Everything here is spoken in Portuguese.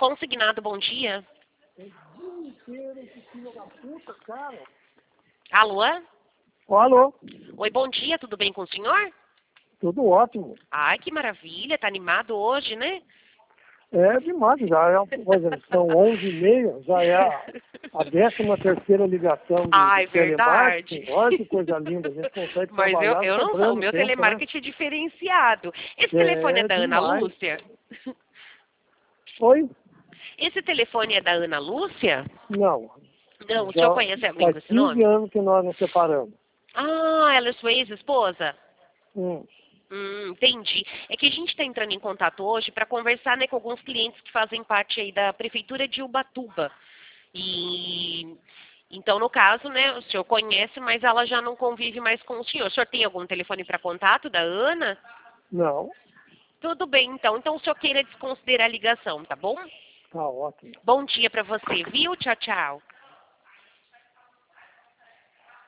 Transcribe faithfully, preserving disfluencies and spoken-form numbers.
Consignado, bom dia. O dia inteiro, esse filho da puta, cara. Alô? Ó, alô, Oi, bom dia, tudo bem com o senhor? tudo ótimo. Ai, que maravilha, tá animado hoje, né? É demais, já é, pois é, são onze e meia, já é a, a décima terceira ligação de, Ai, de verdade. telemarketing. Olha que coisa linda, a gente consegue Mas eu, trabalhar eu não sou, o sobrando meu tempo, telemarketing é diferenciado. Esse telefone é É da Ana demais. Lúcia? Oi? Esse telefone é da Ana Lúcia? Não, Não, o já senhor conhece alguém faz com esse quinze nome? anos que nós nos separamos. Ah, ela é sua ex-esposa? Hum. Hum, entendi. É que a gente está entrando em contato hoje para conversar, né, com alguns clientes que fazem parte aí da prefeitura de Ubatuba. E então, no caso, né, o senhor conhece, mas ela já não convive mais com o senhor. O senhor tem algum telefone para contato da Ana? Não, Tudo bem, então. Então, o senhor queira desconsiderar a ligação, tá bom? tá ótimo. Bom dia para você, viu? Tchau, tchau.